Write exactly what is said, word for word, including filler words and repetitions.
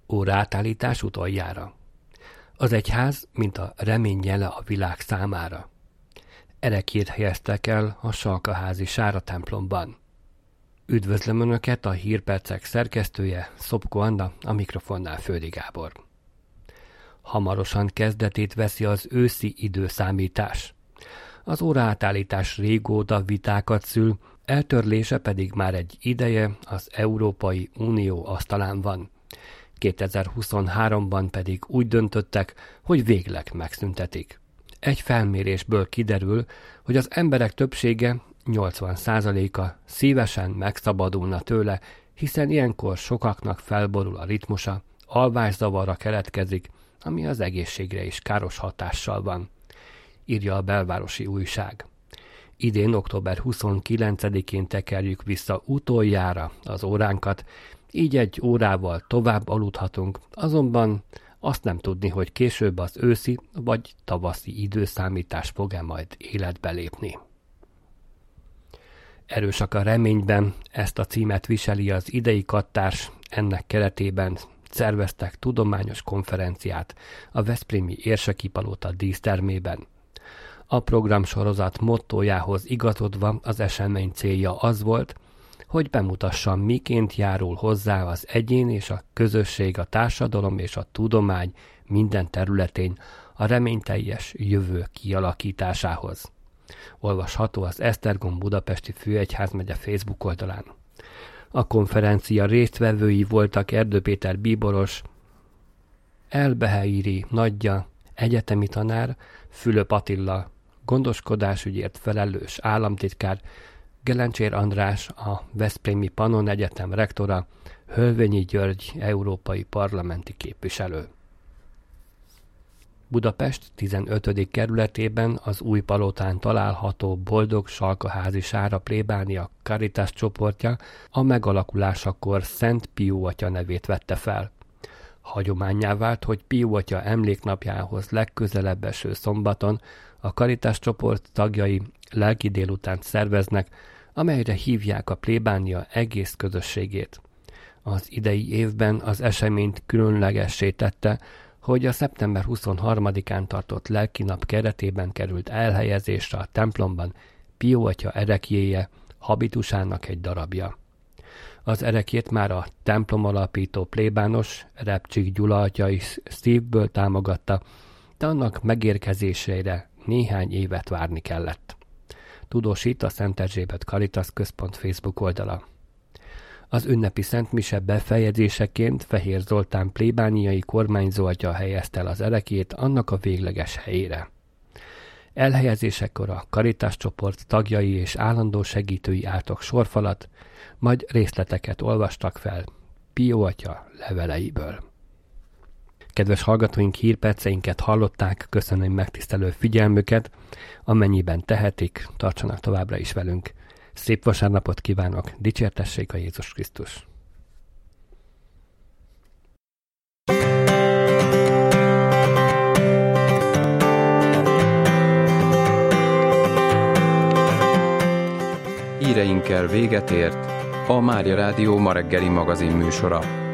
Óraátállítás utoljára. Az egyház, mint a remény jele a világ számára. Erekét helyeztek el a Salkaházi Sára templomban. Üdvözlöm Önöket, a Hírpercek szerkesztője, Szopko Anna, a mikrofonnál Földi Gábor. Hamarosan kezdetét veszi az őszi időszámítás. Az óraátállítás régóta vitákat szül, eltörlése pedig már egy ideje az Európai Unió asztalán van. kétezer-huszonháromban pedig úgy döntöttek, hogy végleg megszüntetik. Egy felmérésből kiderül, hogy az emberek többsége, nyolcvan százaléka szívesen megszabadulna tőle, hiszen ilyenkor sokaknak felborul a ritmusa, alvászavarra keletkezik, ami az egészségre is káros hatással van, írja a Belvárosi Újság. Idén október huszonkilencedikén tekerjük vissza utoljára az óránkat, így egy órával tovább aludhatunk, azonban azt nem tudni, hogy később az őszi vagy tavaszi időszámítás fog-e majd életbe lépni. Erősak a reményben, ezt a címet viseli az idei kattárs, ennek keretében szerveztek tudományos konferenciát a veszprémi Érseki Palota dísztermében. A programsorozat mottójához igazodva az esemény célja az volt, hogy bemutassa, miként járul hozzá az egyén és a közösség, a társadalom és a tudomány minden területén a reményteljes jövő kialakításához. Olvasható az Esztergom Budapesti Főegyházmegye Facebook oldalán. A konferencia résztvevői voltak Erdő Péter bíboros, Elbeheiri nagyja, egyetemi tanár, Fülöp Attila, gondoskodásügyért felelős államtitkár, Gelencsér András, a Veszprémi Pannon Egyetem rektora, Hölvényi György európai parlamenti képviselő. Budapest tizenötödik kerületében az Új Palotán található Boldog Salkaházi Sára plébánia Caritas csoportja a megalakulásakor Szent Pió atya nevét vette fel. Hagyománnyá vált, hogy Pió atya emléknapjához legközelebb eső szombaton a Caritas csoport tagjai lelki délutánt szerveznek, amelyre hívják a plébánia egész közösségét. Az idei évben az eseményt különlegessé tette, hogy a szeptember huszonharmadikán tartott lelkinap keretében került elhelyezésre a templomban Pió atya ereklyéje, habitusának egy darabja. Az ereklyét már a templom alapító plébános, Repcsik Gyula atya is szívből támogatta, de annak megérkezésére néhány évet várni kellett. Tudósít a Szent Erzsébet Caritas Központ Facebook oldala. Az ünnepi szentmise befejezéseként Fehér Zoltán plébániai kormányzó atya helyezte el az ereklyét annak a végleges helyére. Elhelyezésekor a Caritas csoport tagjai és állandó segítői álltak sorfalat, majd részleteket olvastak fel Pió atya leveleiből. Kedves hallgatóink, hírperceinket hallották, köszönöm megtisztelő figyelmüket, amennyiben tehetik, tartsanak továbbra is velünk. Szép vasárnapot kívánok, dicsértessék a Jézus Krisztus! Híreinkkel véget ért a Mária Rádió ma reggeli magazin műsora.